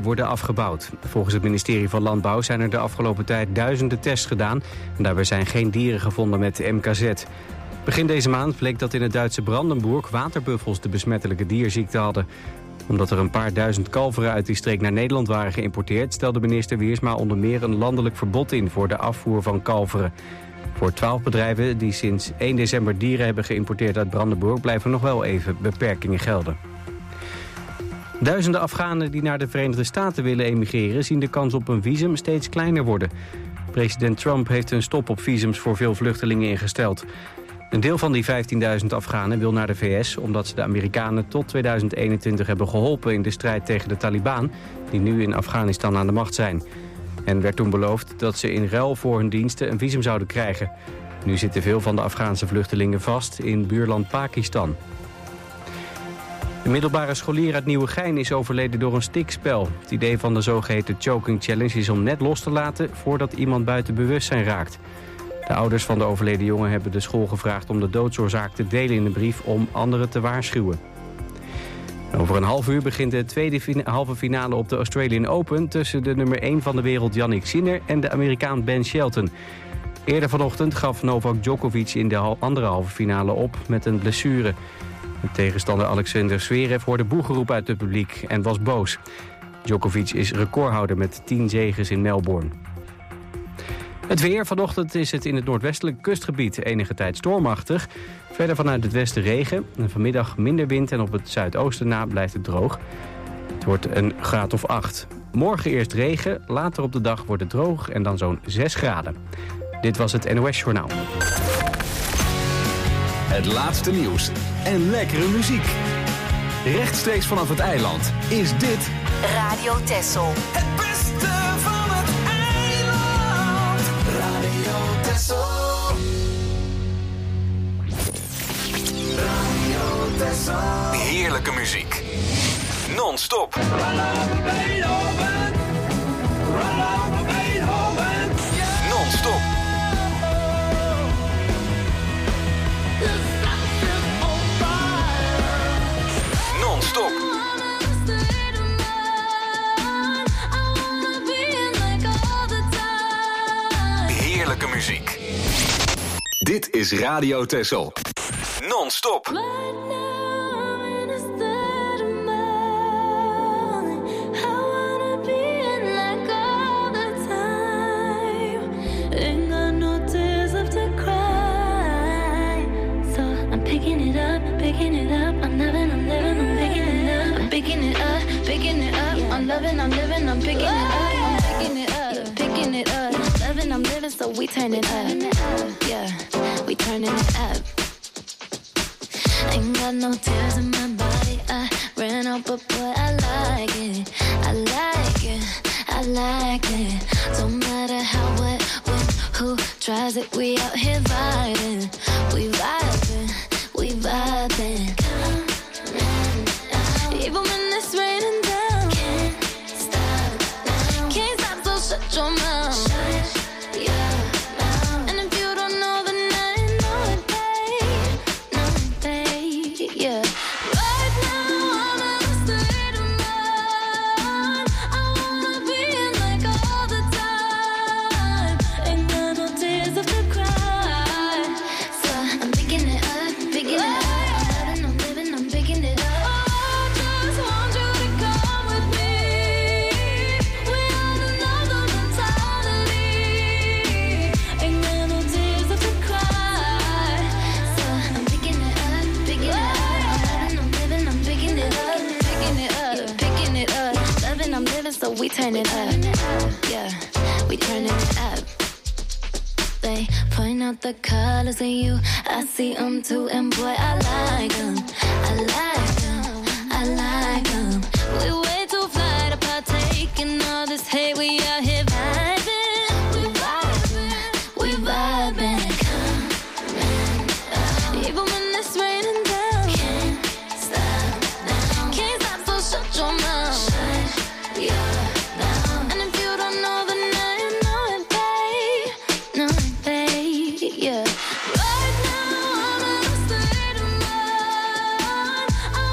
worden afgebouwd. Volgens het ministerie van Landbouw zijn er de afgelopen tijd duizenden tests gedaan. En daarbij zijn geen dieren gevonden met MKZ. Begin deze maand bleek dat in het Duitse Brandenburg waterbuffels de besmettelijke dierziekte hadden. Omdat er een paar duizend kalveren uit die streek naar Nederland waren geïmporteerd, stelde minister Wiersma onder meer een landelijk verbod in voor de afvoer van kalveren. Voor 12 bedrijven die sinds 1 december dieren hebben geïmporteerd uit Brandenburg blijven nog wel even beperkingen gelden. Duizenden Afghanen die naar de Verenigde Staten willen emigreren zien de kans op een visum steeds kleiner worden. President Trump heeft een stop op visums voor veel vluchtelingen ingesteld. Een deel van die 15.000 Afghanen wil naar de VS omdat ze de Amerikanen tot 2021 hebben geholpen in de strijd tegen de Taliban, die nu in Afghanistan aan de macht zijn. En werd toen beloofd dat ze in ruil voor hun diensten een visum zouden krijgen. Nu zitten veel van de Afghaanse vluchtelingen vast in buurland Pakistan. Een middelbare scholier uit Nieuwegein is overleden door een stikspel. Het idee van de zogeheten choking challenge is om net los te laten voordat iemand buiten bewustzijn raakt. De ouders van de overleden jongen hebben de school gevraagd om de doodsoorzaak te delen in een brief om anderen te waarschuwen. Over een half uur begint de tweede halve finale op de Australian Open tussen de nummer 1 van de wereld Jannik Sinner en de Amerikaan Ben Shelton. Eerder vanochtend gaf Novak Djokovic in de andere halve finale op met een blessure. De tegenstander Alexander Zverev hoorde boegeroep uit het publiek en was boos. Djokovic is recordhouder met 10 zeges in Melbourne. Het weer. Vanochtend is het in het noordwestelijk kustgebied enige tijd stormachtig. Verder vanuit het westen regen. En vanmiddag minder wind en op het zuidoosten na blijft het droog. Het wordt een graad of 8. Morgen eerst regen, later op de dag wordt het droog en dan zo'n 6 graden. Dit was het NOS Journaal. Het laatste nieuws en lekkere muziek. Rechtstreeks vanaf het eiland is dit Radio Texel. Het beste van het eiland. Radio Texel. Radio Texel. heerlijke muziek. Non-stop. Non-stop. Non-stop. Heerlijke muziek. Dit is Radio Texel. Non-stop. I'm living, I'm picking it up, I'm picking it up, picking it up. Loving, I'm living, so we turn it up. Yeah, we turning it up. Ain't got no tears in my body. I ran out, but boy, I like it. I like it, I like it. Don't matter how, what, when, who tries it. We out here vibing, we vibing, we vibing. Even when it's raining down, can't stop, so shut your mouth. Shut your mouth. And if you don't know, then I know it, babe. Know it, babe, yeah. Right now, I'm in a state of mind. I wanna be in like all the time. Ain't got no tears left to cry. So I'm picking it up, picking it up. I'm living, I'm picking it up. So we turn it up, yeah, we turning it up. They point out the colors in you, I see them too, and boy, I like them, I like them, I like them. We way too fly to partake in all this hate, we out here vibing, we vibing, we vibing. Even when it's raining down, can't stop now, can't stop, so shut your mouth. Yeah. And if you don't know, then I know it, babe, yeah. Right now, I'm in a state of mind. I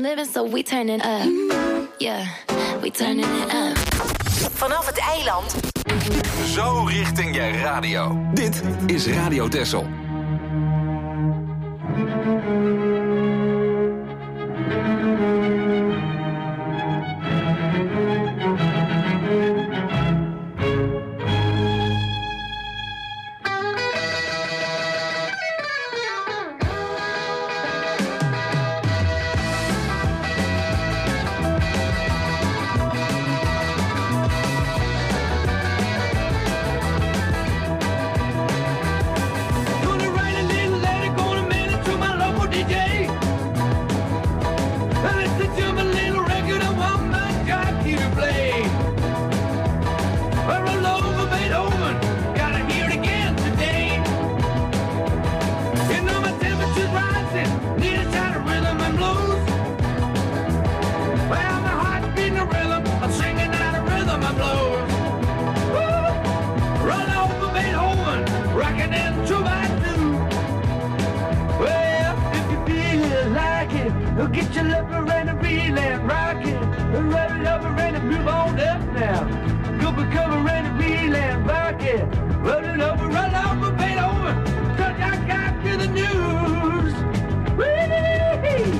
living, so we turning up. Yeah, we turning it up. Vanaf het eiland. Zo richting je radio. Dit is Radio Texel. Get your lover and a reel and rock it. Rub it over and move on up now. Go be cover and a reel and rock it. Roll it over, Beethoven. 'Cause I got to the news. Whee!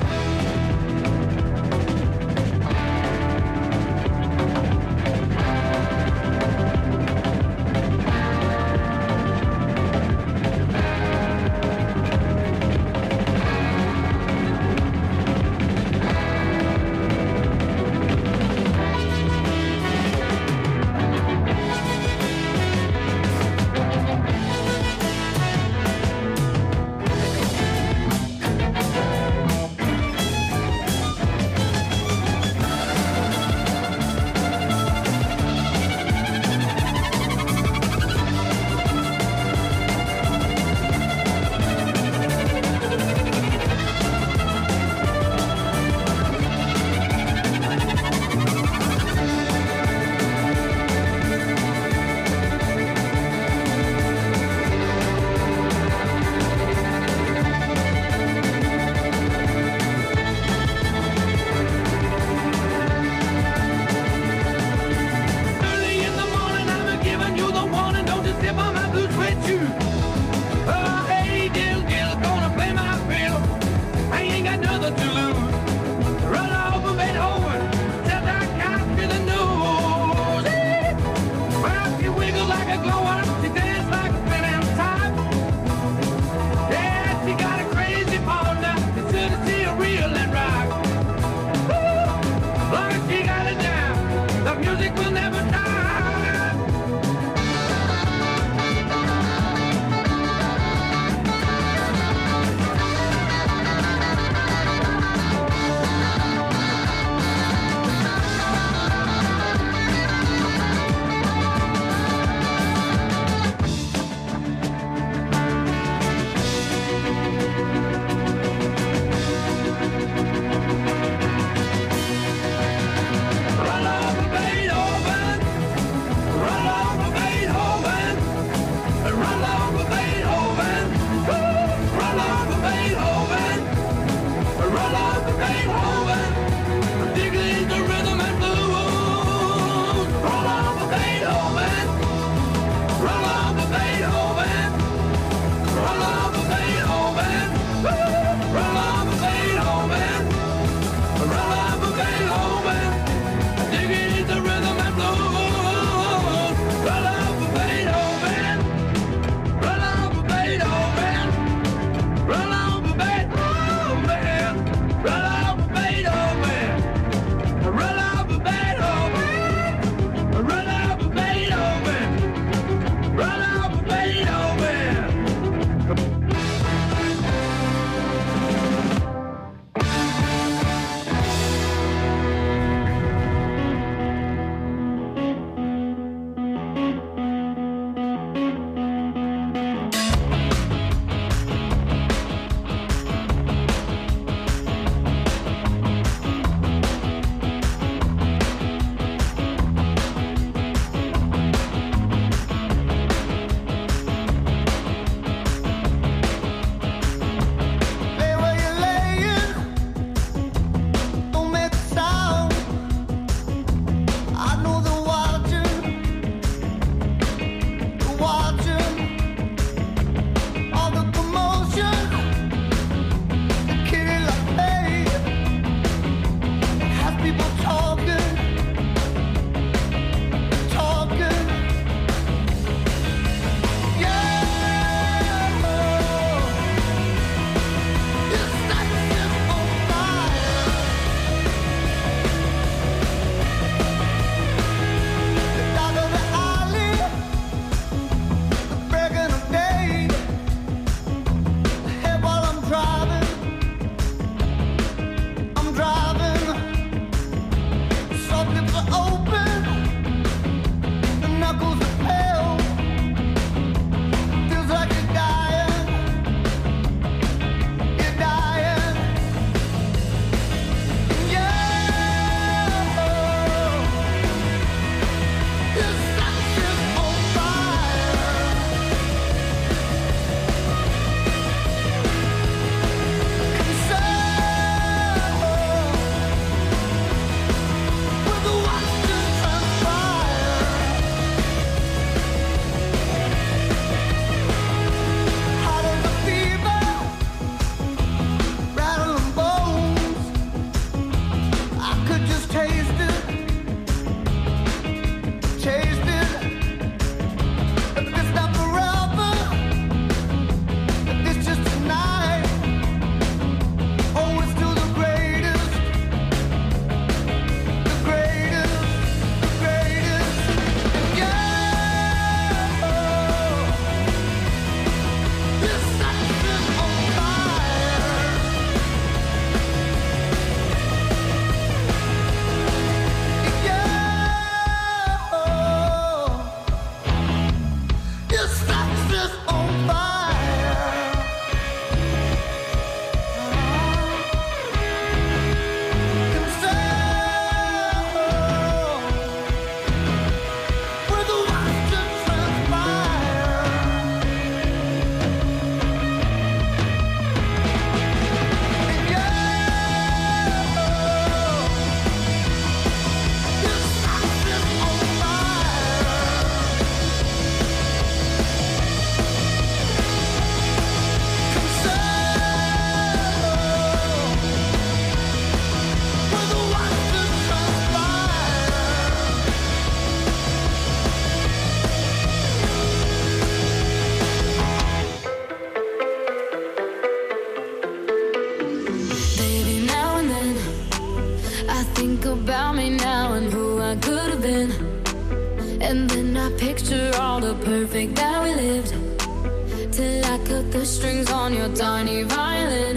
living. And then I picture all the perfect that we lived. Till I cut the strings on your tiny violin.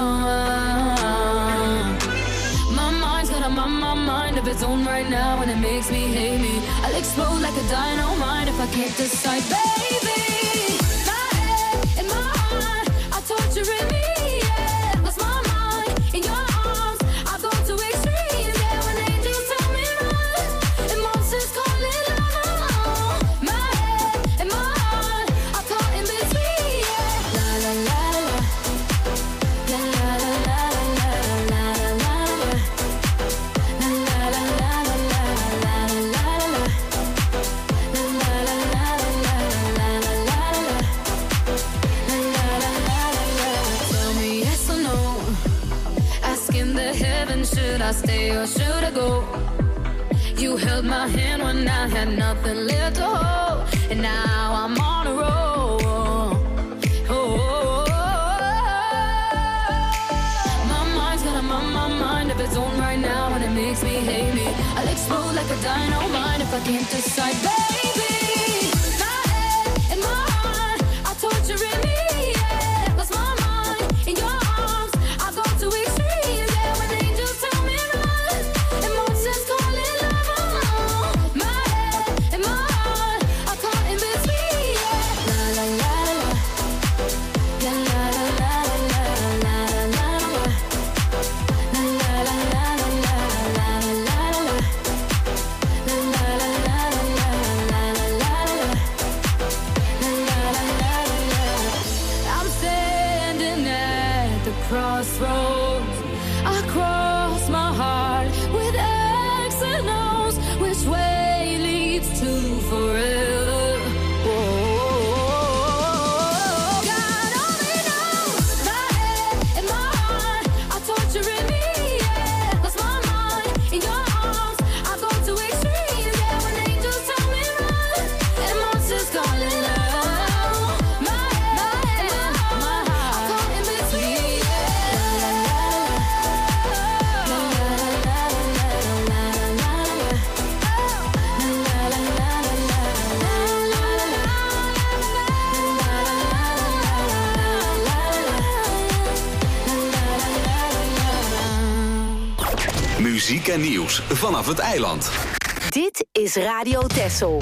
My mind's got a mind of its own right now, and it makes me hate me. I'll explode like a dynamite if I can't decide, baby. My head and my heart are torturing me. Yeah, lost my mind in your arms. I go to extremes. Yeah, when angels tell me run, and monsters call it love. My head and my heart are caught in between. Yeah, la la la la, la la la la la la la. Should I stay or should I go? You held my hand when I had nothing left to hold, and now I'm on a roll. My mind's got a mind of its own right now, and it makes me hate me. I'll explode like a dynamite if I can't decide, baby. My head and my heart are torturing me. Yeah, lost my mind in your arms. I go to extremes. Yeah, when angels tell me run, and monsters call it love. My head and my heart are caught in between. Yeah, la la la la, la la la la la la la. I'm standing at the crossroads. I cross my heart with X and O's. Which way leads to forever? God only knows. My head and my heart are torturing me. Yeah, lost my mind in your arms. I go to extremes. Yeah, when angels tell me run, and monsters call it love. My head and my heart are caught in between. Muziek en nieuws vanaf het eiland. Dit is Radio Texel.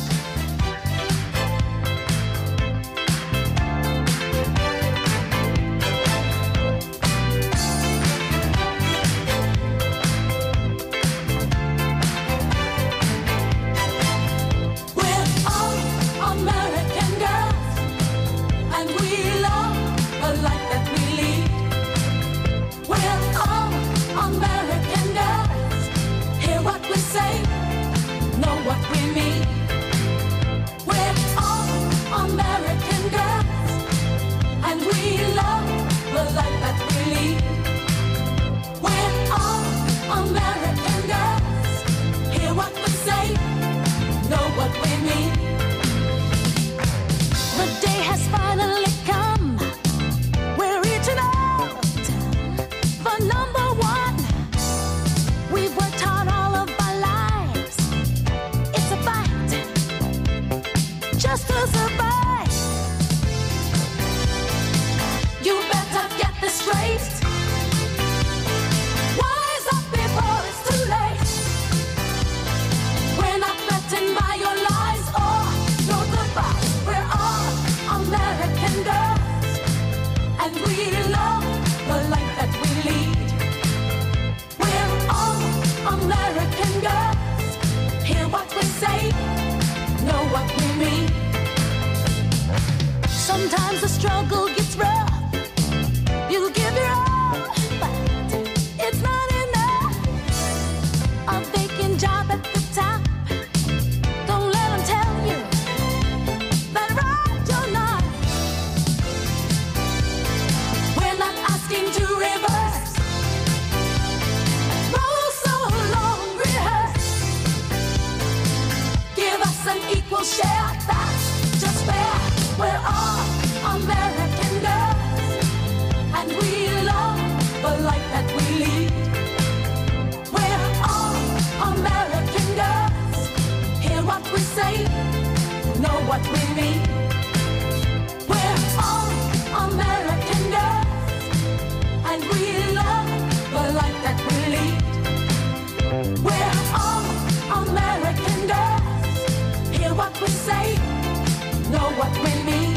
We're all American girls, and we love the life that we lead. We're all American girls. Hear what we say, know what we mean. We're all American girls, and we love the life that we lead. We're all American girls. Hear what we say, know what we mean. The day has finally come. We're reaching out for number one. We've worked hard all of our lives. It's a fight just to survive. You better get this straight. Wise up before it's too late. We're not threatened by your lies or your goodbyes. We're all American girls, and we love the life that we lead. We're all American girls. Hear what we say, know what we mean. Sometimes the struggle gets rough. You give your all, but it's not enough. A vacant job at the top. Don't let them tell you that right you're not. We're not asking to reverse. Roll so long, rehearse. Give us an equal share, that's just fair. We're all American girls, and we love the life that we lead. We're all American girls. what we mean. We're all American girls, and we love the life that we lead. We're all American girls, hear what we say, know what we mean.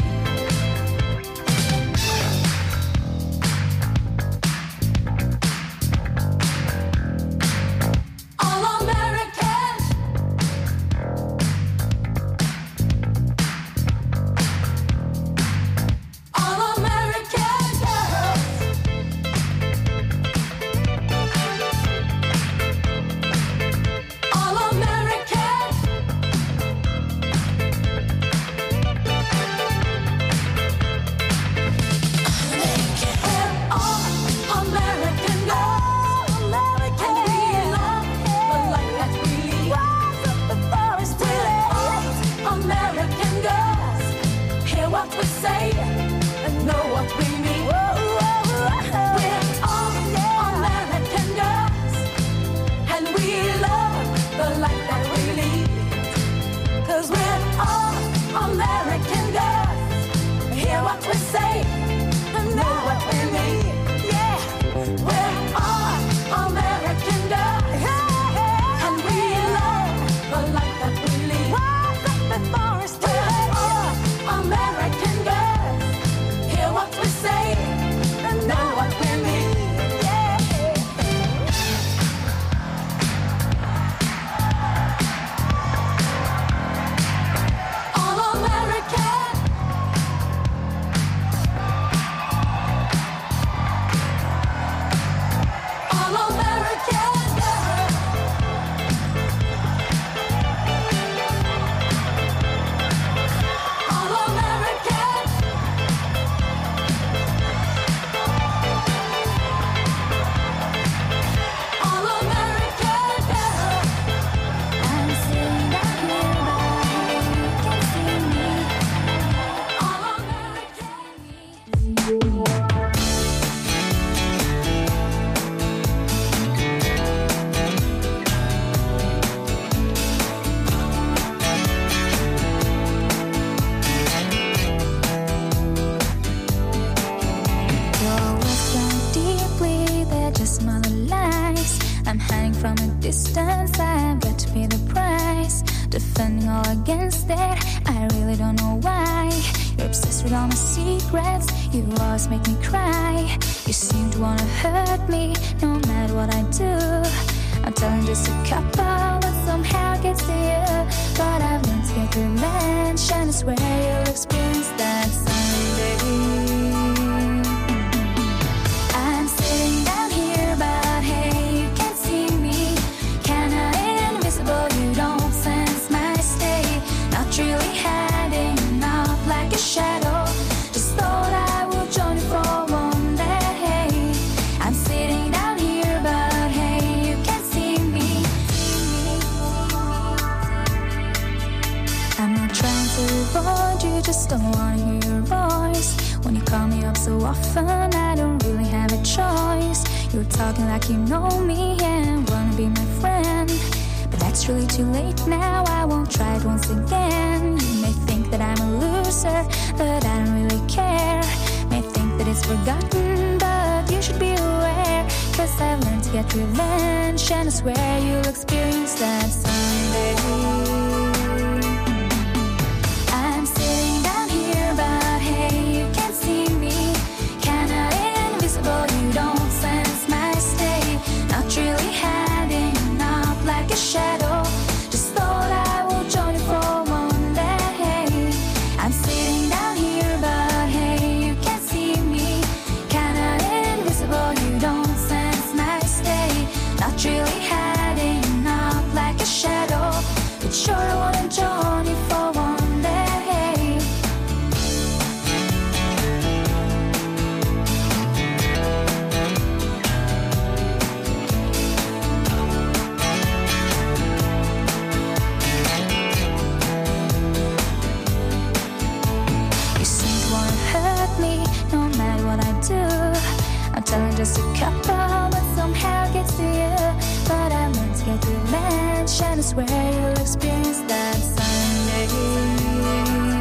Just a couple, but somehow gets to you. But I learned to get revenge, and I swear you'll experience that someday.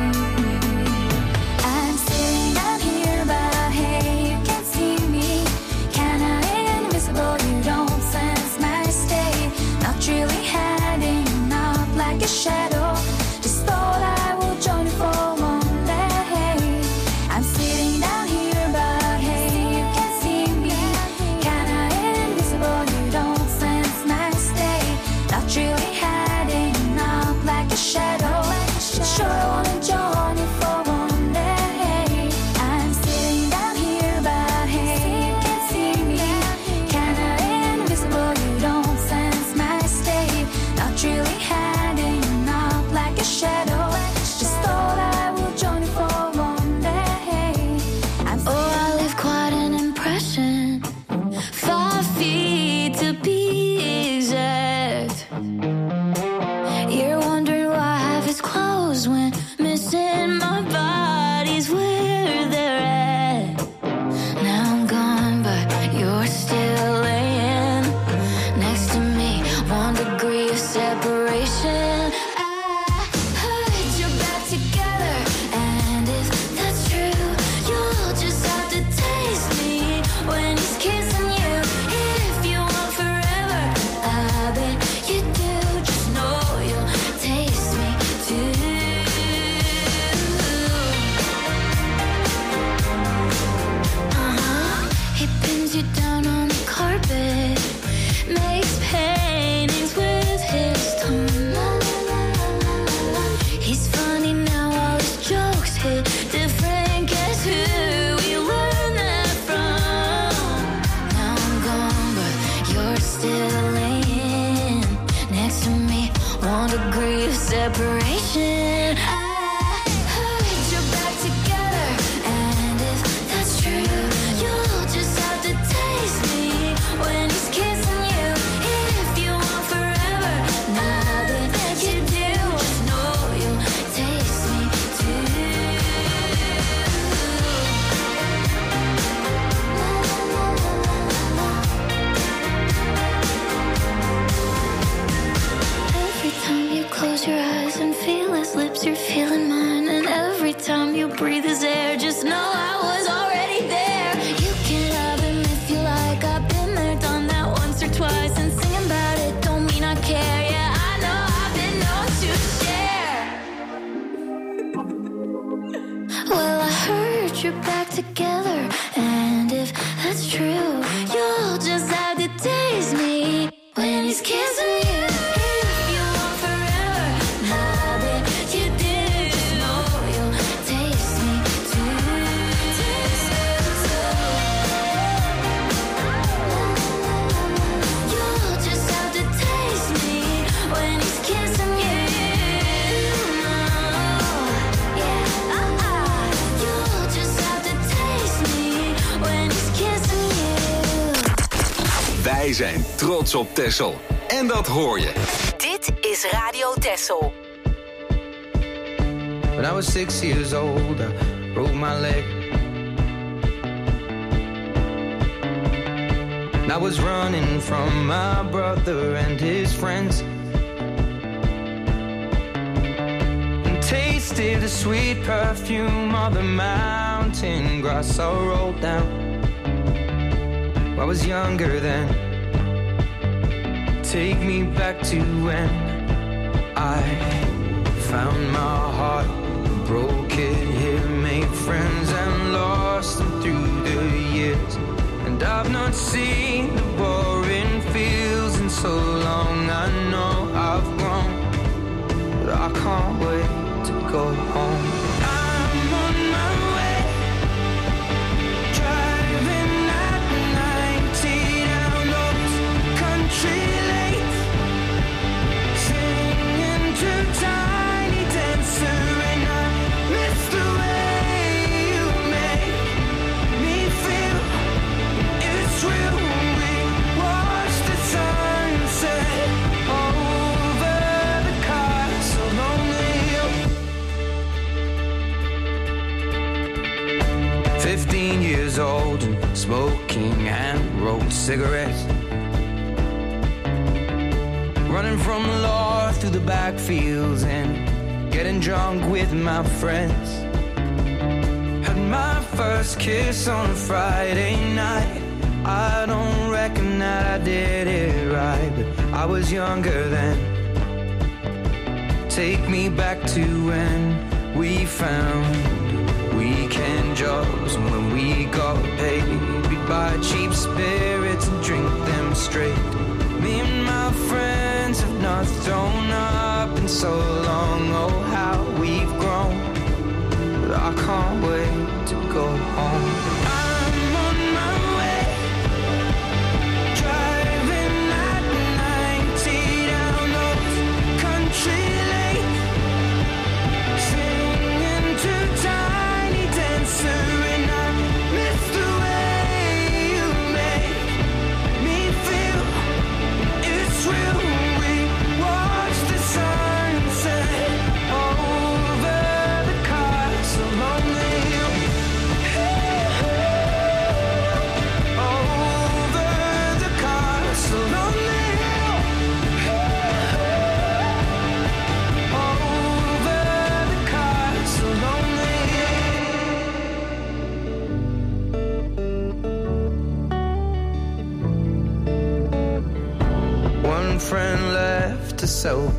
knows when missing my body's where they're at. Now I'm gone, but you're still laying next to me. 1 degree of separation. I put your back together, and if that's true, you'll just have to taste me when he's kissing you. If you want forever, I bet you do. Just know you'll taste me too. He pins you down on the carpet, makes paintings with his tongue. He's funny now, all his jokes hit different. Guess who we learned that from? Now I'm gone, but you're still laying next to me. 1 degree of separation. I put your back together, and if that's true, you'll just have to taste me when he's kissing you. If you want forever, now that you do, just know you'll taste me too. Every time you close your eyes and feel his lips, you're feeling mine. And every time you breathe his air, just know I was already there. You can have him if you like. I've been there, done that once or twice. And singing about it don't mean I care. Yeah, I know I've been known to share. Well, I heard you're back together, and if that's true, you'll just have to taste me when he's kissing you. If you want forever, now that you do, just know you'll taste me too. You'll just have to taste me when he's kissing you. Yeah, you'll just have to taste me when he's kissing you. Wij zijn trots op Texel. En dat hoor je. Dit is Radio Texel. When I was 6 years old, I broke my leg. And I was running from my brother and his friends, and tasted the sweet perfume of the mountain grass I rolled down. I was younger then. Take me back to when I found my heart, broke it here, made friends and lost them through the years. And I've not seen the boring fields in so long. I know I've grown, but I can't wait to go home. I'm on my way, driving at 90 down those country lanes, singing to Tiny Dancer, and I miss the way you make me feel. It's real when we watch the sunset over the castle on the hill. 15 years old and smoking hand-rolled cigarettes, running from the law through the backfields and getting drunk with my friends. Had my first kiss on a Friday night. I don't reckon that I did it right, but I was younger then. Take me back to when we found weekend jobs, and when we got paid, we'd buy cheap spirits and drink them straight. Me and my friends have not thrown up in so long. Oh, how we've grown, but I can't wait to go home. I'm on my way, driving at 90 down those country lanes, singing to Tiny Dancer, and I miss the way you make me feel. It's real when we watch the sunset over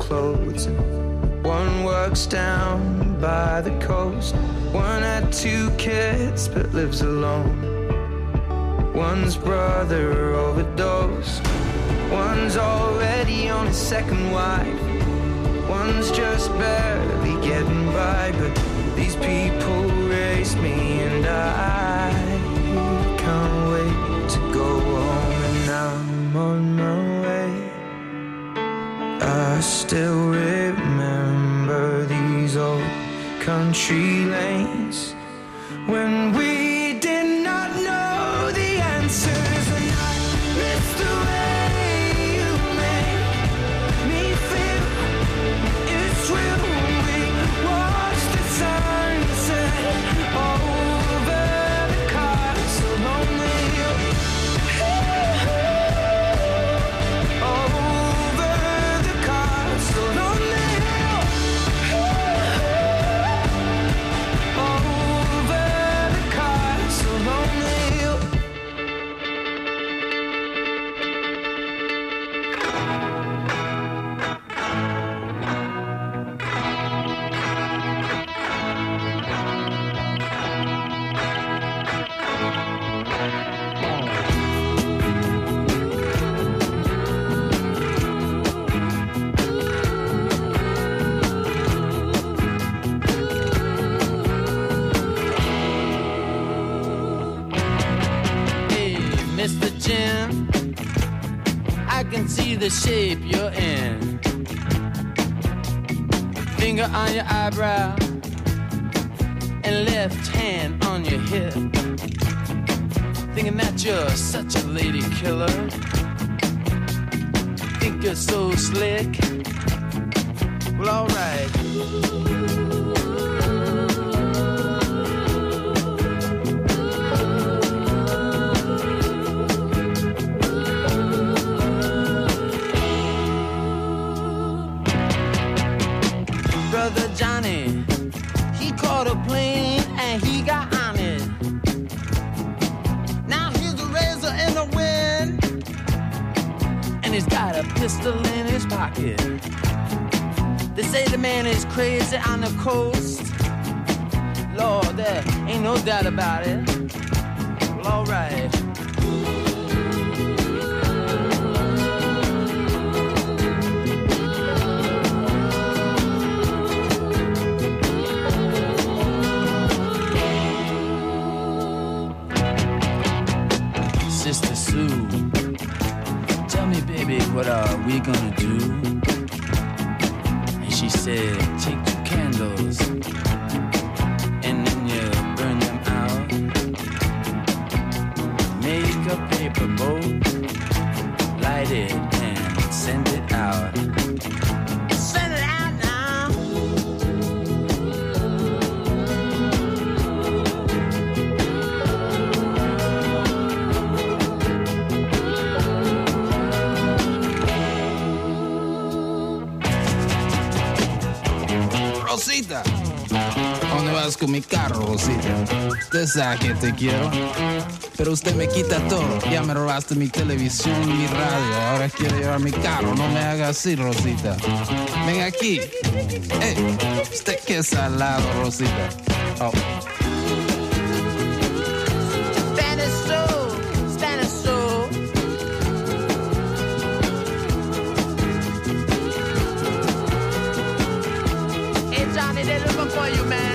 clothes. One works down by the coast. One had 2 kids but lives alone. One's brother overdosed. One's already on his 2nd wife. One's just barely getting by. But these people raised me and I can't wait to go home. And I'm on my way. I still remember these old country lanes when we did not know the answers. And I miss the way you make me feel. It's real when we watch the sunset over the castle lonely. Over the castle lonely. Over the castle lonely. Hey, Mr. Jim, I can see the shape you're in. Finger on your eyebrow and left hand on your hip. Thinking that you're such a lady killer. Think you're so slick. Well, alright. Brother Johnny, he caught a plane and he got on it. Now he's a razor in the wind, and he's got a pistol in his pocket. They say the man is crazy on the coast. Lord, there ain't no doubt about it. Well, alright. Sister Sue, tell me, baby, what are we gonna do? And she said, take 2 candles and then you burn them out. Make a paper boat, light it and send it out. Send it out now. Rosita, ¿a dónde vas con mi carro, Rosita? Usted sabe que te quiero, pero usted me quita todo. Ya me robaste mi televisión y mi radio. Ahora quiere llevar mi carro. No me haga así, Rosita. Ven aquí. Hey, usted qué salado, Rosita. Oh. Spanish soul, Spanish soul. Hey Johnny, they're looking for you, man.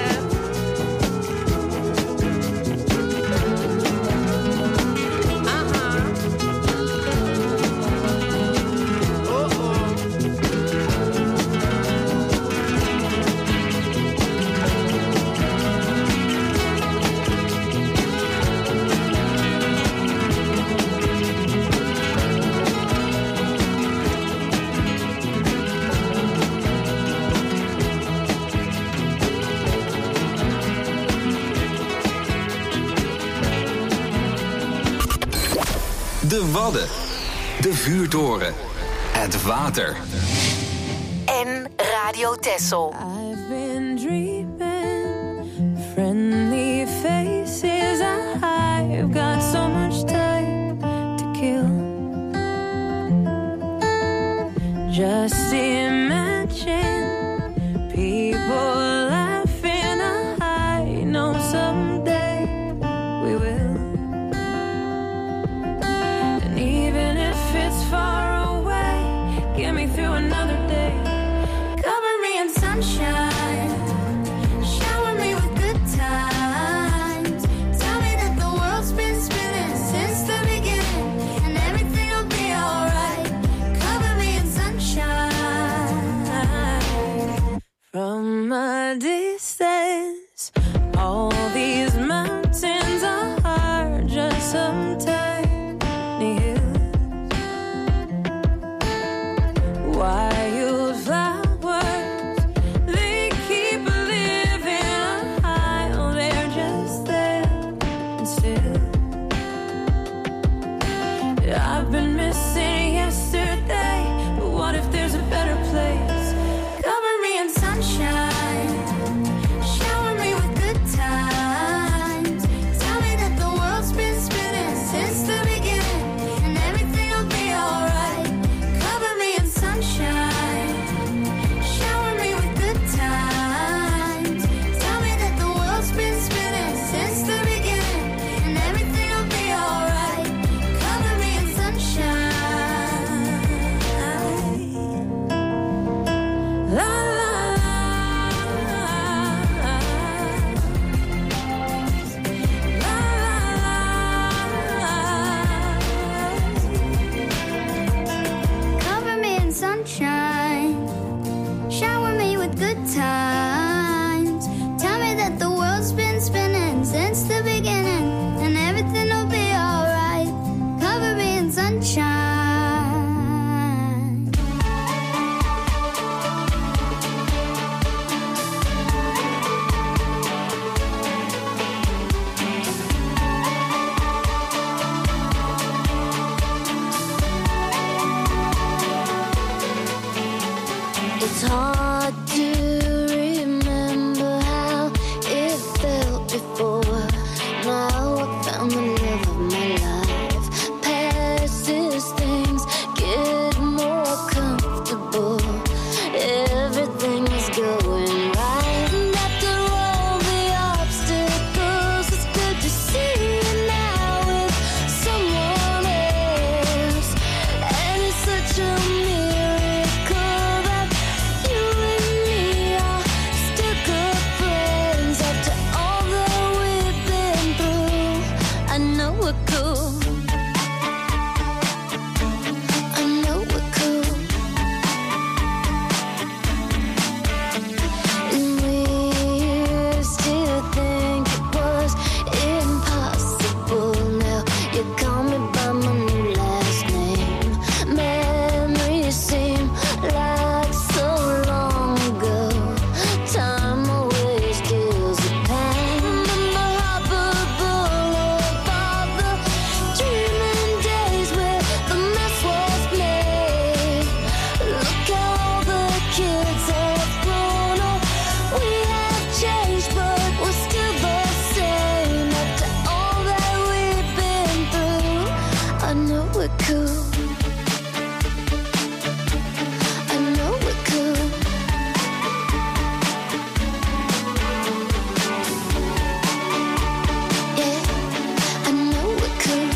De Wadden. De Vuurtoren. Het water. En Radio Texel. I've been dreaming friendly faces. I've got so much time to kill. Just imagine sunshine. Shower me with good times. Tell me that the world's been spinning since the beginning, and everything will be alright. Cover me in sunshine. From a distance, all these mountains are just some tiny hills. Wildflowers, they keep living high. Oh, they're just there and still. I've been missing yesterday, but what if there's a better place? Cover me in sunshine. Shower me with good times. Tell me that the world's been spinning since the beginning, and everything will be alright. Cover me in sunshine. Shower me with good times. Tell me that the world's been spinning since the beginning, and everything will be alright. Cover me in sunshine. La la Cover me in sunshine. Shower me with good times. Tell me that the world's been spinning since the beginning, and everything will be alright. Cover me in sunshine. It's hard to remember how it felt before. Now I found the love of my life. Past these things get more comfortable. Everything is going right. And after all the obstacles, it's good to see you now with someone else. And it's such a miracle that you and me are still good friends after all that we've been through. I know we're cool. I know we're cool. And we used to think it was impossible. Now you call me by my new last name. Memories seem like so long ago. Time always steals the pain. Remember Harper Boulevard, the dreaming days where the mess was made. Look how all the kids have grown up. We have changed, but we're still the same. After all that we've been through, I know we're cool. I know we're cool. Yeah, I know we're cool.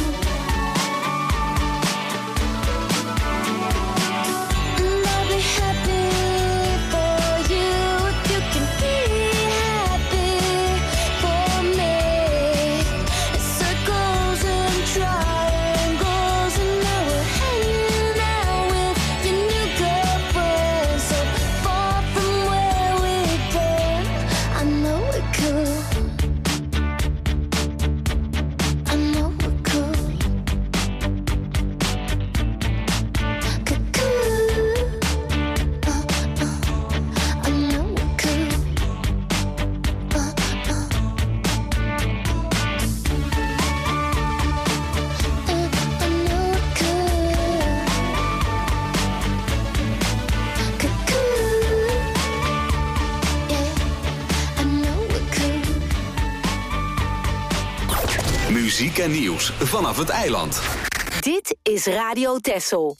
And I'll be happy for you if you can be happy for me. It circles and triangles, and now we're hanging out with your new girlfriend. So far from where we've been, I know we're cool. I know we're cool. Cool. I know we're cool. I know we're cool. Yeah, I know we're cool. Muziek en nieuws vanaf het eiland. Dit is Radio Texel.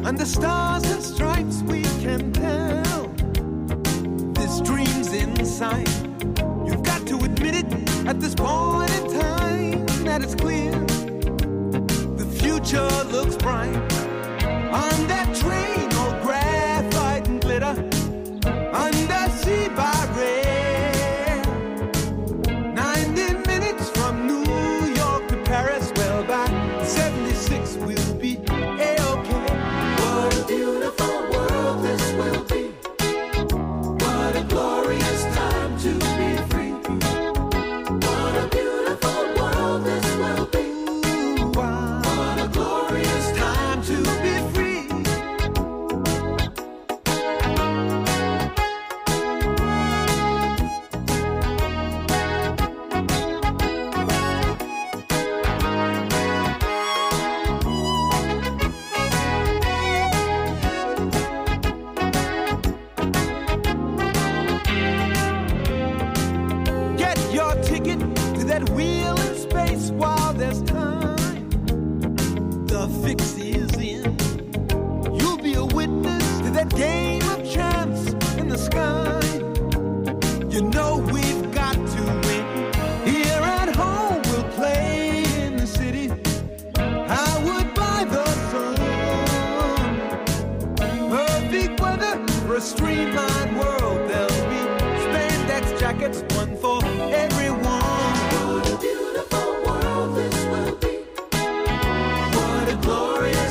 Under stars and stripes we can tell this dream's in sight. You've got to admit it at this point in time that it's clear the future looks bright. On that train, all graphite and glitter, undersea by rail. 90 minutes from New York to Paris. Well, by 76 we'll be A-OK. What a beautiful world this will be. What a glorious time to be free. What a beautiful world this will be. What a glorious time to be free. Get your ticket to that wheel in space while there's time. The fix is in. You'll be a witness to that game of chance in the sky. You know we've got to win. Here at home we'll play in the city. I would buy the sun. Perfect weather for a streamlined world. There'll be spandex jackets, one for everyone. What a beautiful world this will be. What a glorious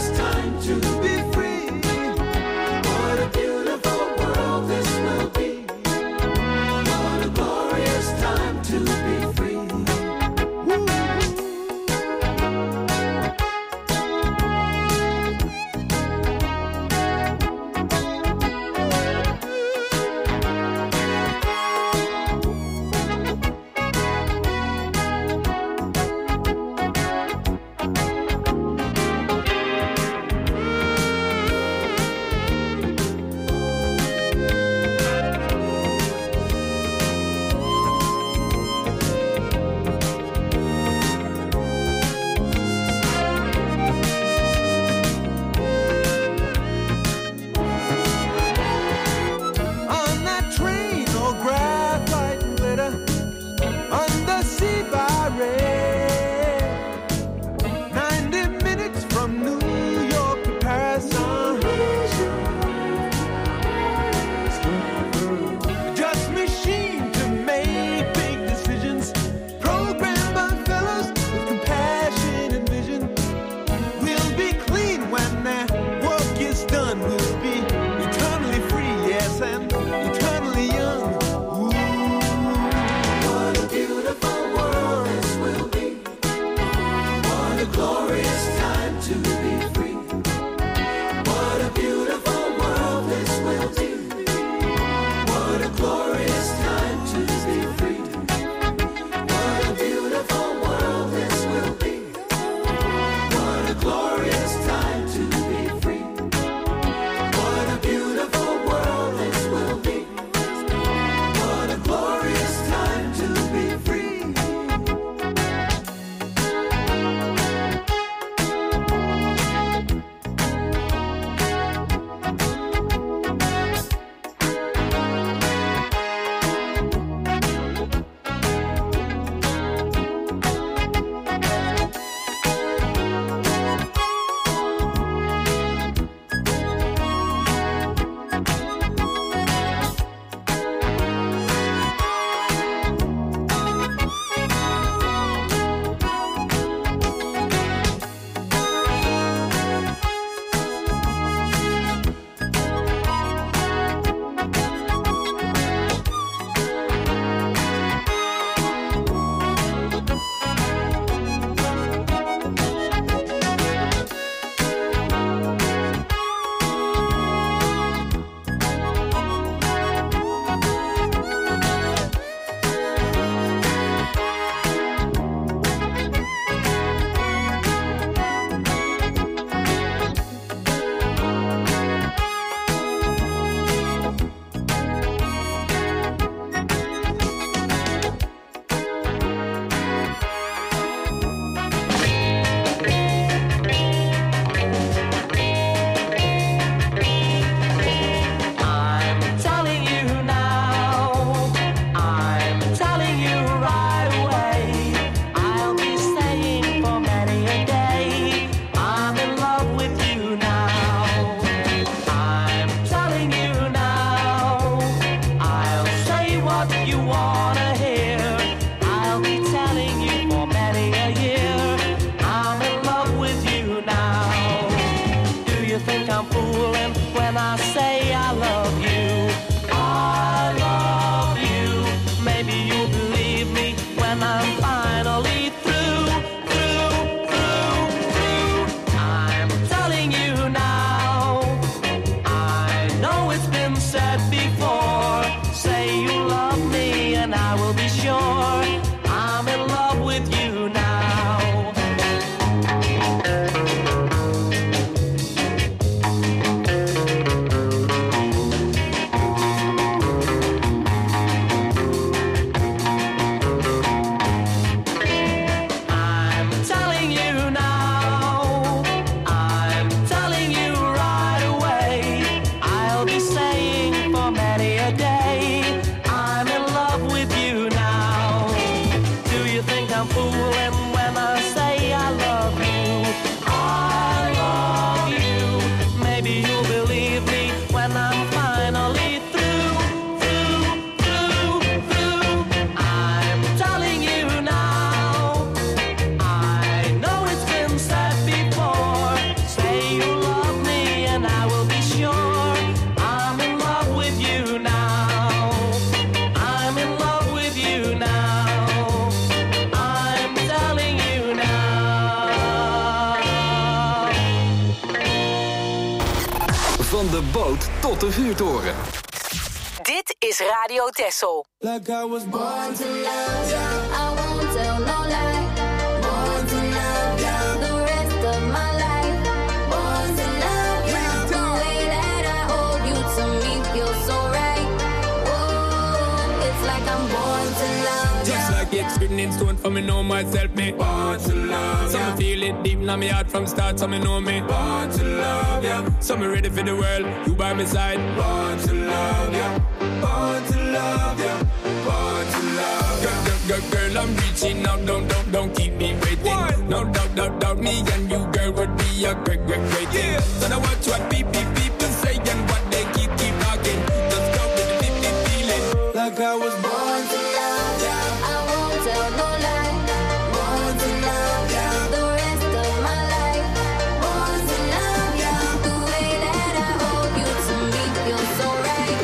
Van de boot tot de vuurtoren. Dit is Radio Texel. Like I was born to love I won't tell no lie. Born to love you the rest of my life. Born to love you the way that I hold you to me feels so right. Oh, it's like I'm born to love you. Just like it's written in stone for me know myself, me born to love. So me feel it deep in my heart from start, so me know me born to love ya. So me ready for the world, you by my side. Born to love ya, born to love ya, born to love ya. Girl, I'm reaching out, don't keep me waiting. What? No doubt, me and you, girl, would be a great thing. Yeah. So now watch what people say and what they keep talking. Just go with the feeling. like I was born to love ya. I won't tell no lie. Born to love ya the rest of my life. Born to love ya the way that I hold you to me feels so right.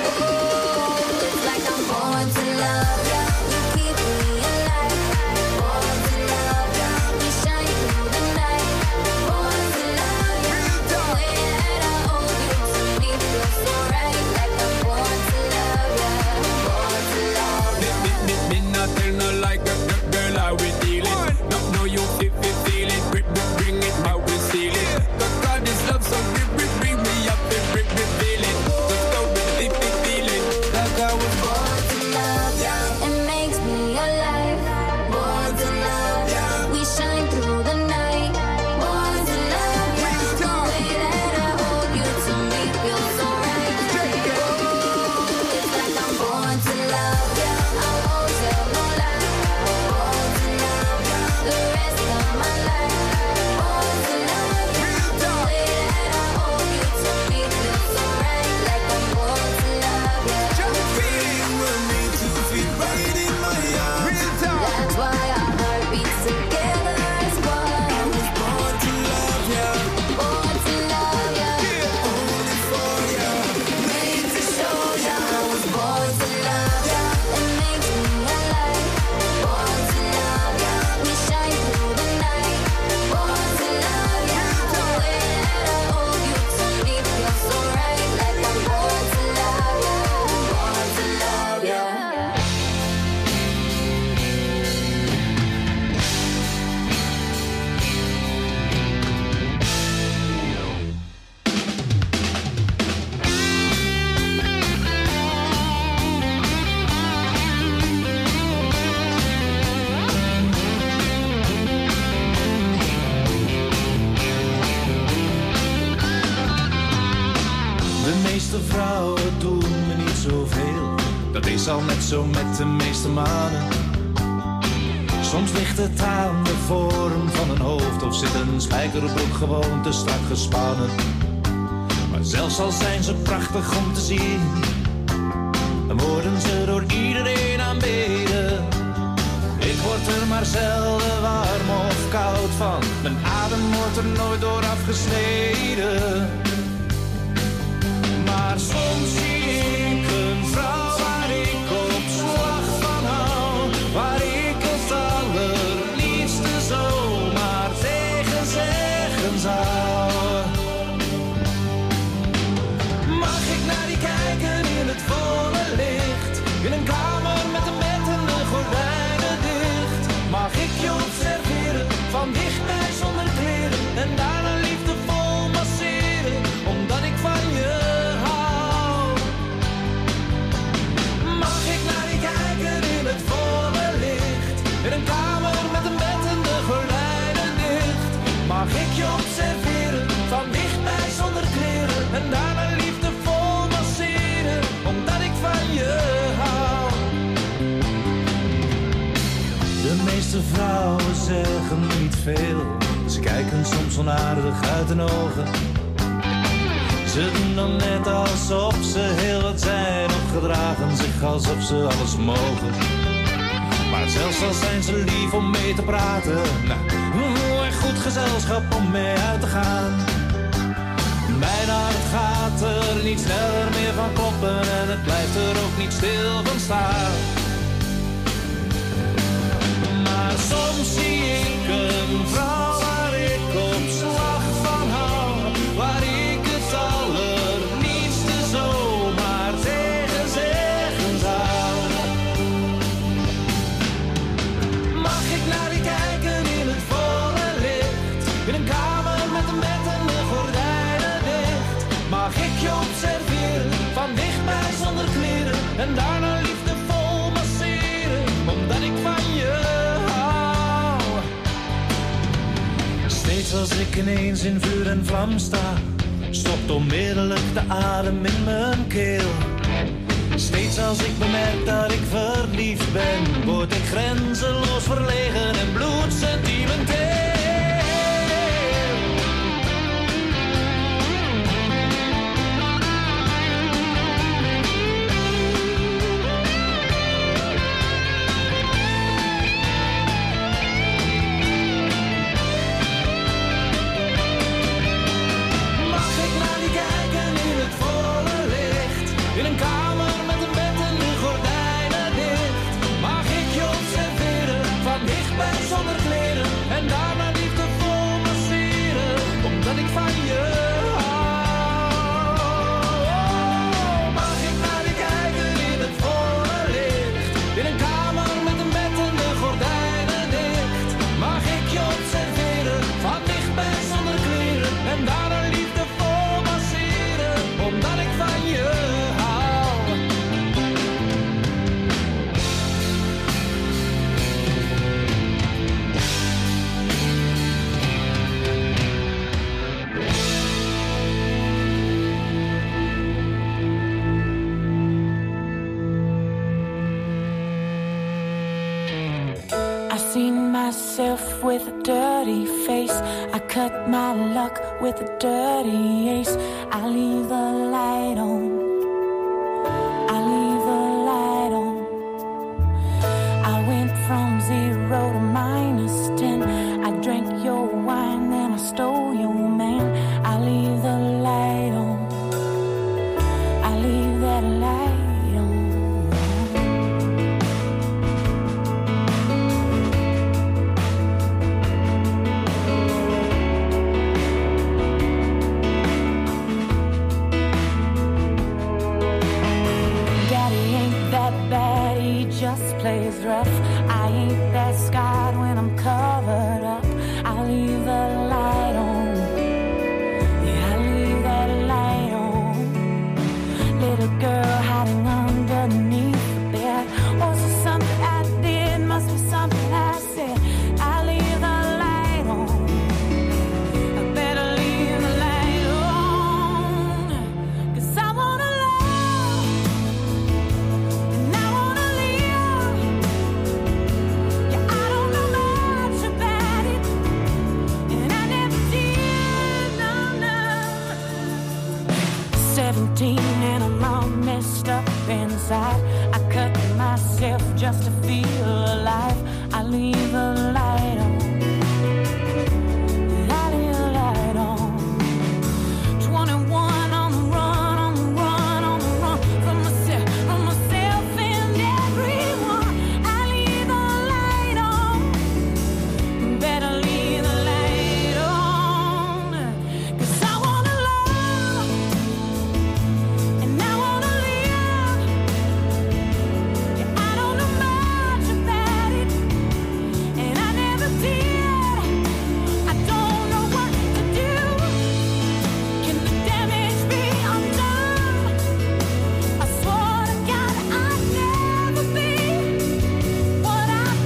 Oh, it's like I'm born to love ya. You keep me alive. Born to love ya. We shine through the night. Born to love ya the way that I hold you to me feels so right. Like I'm born to love ya. Born to love ya. Me not tell no like girl how we dealing. No you feel it, bring it how we seal it. God this love so bring me up and bring me feeling. Let's go with the feeling. Like I was born To love ya, it makes me alive. Born to love ya, we shine through the night. Born to love ya, the way that I hold you to me feels so right. Oh, it's like I'm born to love ya. I won't tell no lie. Born to love ya, the rest of my life. Born to love ya, the way that I hold you to me feels so right. Like I'm born to love ya. feeling will need to feel right in my arms. That's why our heart beats together as one. I was born to love ya, Born to love ya, only for ya, made to show ya. I was born to love ya. It makes me alive. Born to love ya, we shine through the night. Born to love ya, the way that I hold you to me feels so right. Like I'm born to love ya, born to love ya. De meeste vrouwen doen me niet zoveel. Dat is al net zo met de meeste mannen. Soms ligt het aan de vorm van een hoofd of zit een spijkerbroek gewoon te strak gespannen. Maar zelfs al zijn ze prachtig om te zien, dan worden ze door iedereen aanbeden. Ik word er maar zelden warm of koud van. Mijn adem wordt er nooit door afgesneden. Maar soms zie ik een vrouw waar ik op slag van hou. Waar ik het allerliefste zomaar tegen zeggen zou. Mag ik naar die kijken in het volle licht? In een kamer met een bed en de gordijnen dicht. Mag ik je observeren van dichtbij zonder kleren en daarna liefdevol masseren, omdat ik van je hou. Mag ik naar die kijken in het volle licht? In een kamer met een bed en de gordijnen dicht. Mag ik je observeren van dichtbij zonder kleren en daarna liefdevol masseren, omdat ik van je hou. De meeste vrouwen zeggen niet veel. Ze kijken soms onaardig uit hun ogen. Ze doen dan net alsof ze heel wat zijn of gedragen zich alsof ze alles mogen. Maar zelfs al zijn ze lief om mee te praten, nou, echt goed gezelschap om mee uit te gaan. Mijn hart gaat er niet sneller meer van kloppen en het blijft er ook niet stil van staan. Maar soms zie ik een vrouw waar ik op slag van hou, waar ik het aller Steeds als ik ineens in vuur en vlam sta, stopt onmiddellijk de adem in mijn keel. Steeds als ik bemerk dat ik verliefd ben, word ik grenzeloos verlegen en bloedsentimenteel. In een kamer met een bed en de gordijnen dicht, mag ik je observeren van dichtbij zonder kleren en daarna liefdevol masseren, omdat ik van je hou. Mag ik naar je kijken in het volle licht, in een kamer met een bed en de gordijnen dicht, mag ik je observeren van dichtbij zonder kleren en daarna liefdevol masseren, omdat ik van je hou. Seen myself with a dirty face. I cut my luck with a dirty ace. I leave the light on. I leave the light on. I went from 0 to -10. I drank your wine, then I stole your man. I leave the light on. I leave that light on. Just plays rough. I ain't that scarred when I'm covered up. I leave the light on. Yeah, I leave that light on. Little girl hiding underneath the bed. Was it something I did? Must be something I said. I leave the light on. I better leave the light on. 'Cause I wanna love. And I wanna and I'm all messed up inside. I cut myself just to feel alive. I leave the light on. I leave the light on. 21 on the run, on the run, on the run from myself and everyone. I leave the light on. Better leave the light on. 'Cause I wanna love. And I wanna live. Yeah, I don't know much about it, and I never did. I don't know what to do. Can the damage be undone? I swore to God I'd never be what I've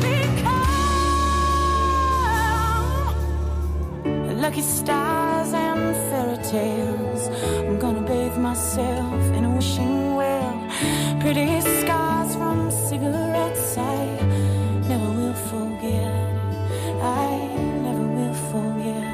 become. Lucky stars and fairy tales. I'm gonna bathe myself in a wishing well. Pretty scars from cigarettes I never will forget. I never will forget.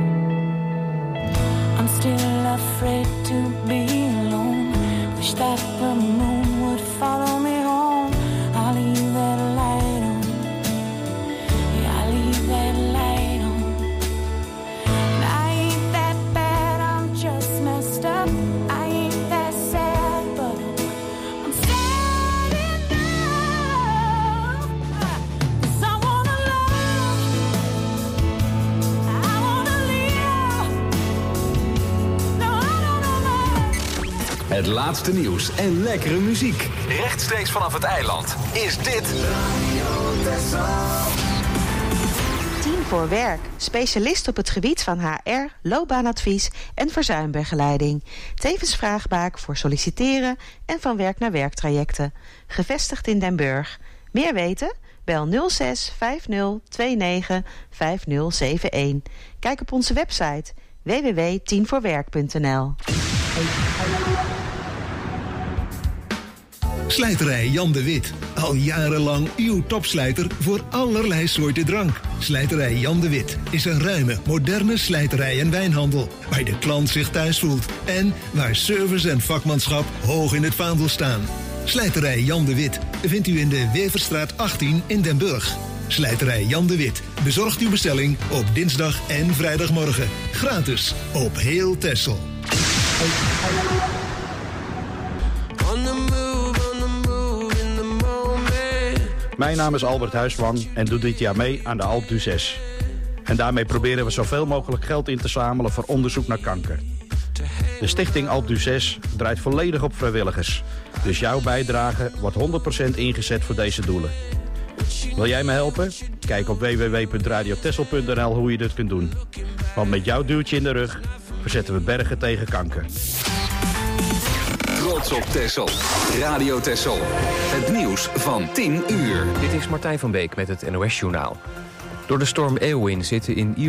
I'm still afraid to be alone. Wish that the moon would follow me home. I'll leave that light on. Yeah, I'll leave that light on. And I ain't that bad, I'm just messed up. I ain't that sad, but I'm sad enough. 'Cause I wanna love. I wanna live. No, I don't know much. Het laatste nieuws en lekkere muziek. Rechtstreeks vanaf het eiland is dit... Team voor Werk. Specialist op het gebied van HR, loopbaanadvies en verzuimbegeleiding. Tevens vraagbaak voor solliciteren en van werk naar werktrajecten. Gevestigd in Den Burg. Meer weten? Bel 06 50 29 5071. Kijk op onze website www.tienvoorwerk.nl. Slijterij Jan de Wit. Al jarenlang uw topslijter voor allerlei soorten drank. Slijterij Jan de Wit is een ruime, moderne slijterij en wijnhandel. Waar de klant zich thuis voelt. En waar service en vakmanschap hoog in het vaandel staan. Slijterij Jan de Wit vindt u in de Weverstraat 18 in Den Burg. Slijterij Jan de Wit bezorgt uw bestelling op dinsdag en vrijdagmorgen. Gratis op heel Texel. Mijn naam is Albert Huisman en doe dit jaar mee aan de Alpe d'Huez. En daarmee proberen we zoveel mogelijk geld in te zamelen voor onderzoek naar kanker. De stichting Alpe d'Huez draait volledig op vrijwilligers. Dus jouw bijdrage wordt 100% ingezet voor deze doelen. Wil jij me helpen? Kijk op www.radiotessel.nl hoe je dit kunt doen. Want met jouw duwtje in de rug verzetten we bergen tegen kanker. Trots op Texel. Radio Texel. Het nieuws van 10 uur. Dit is Martijn van Beek met het NOS-journaal. Door de storm Eowyn zitten in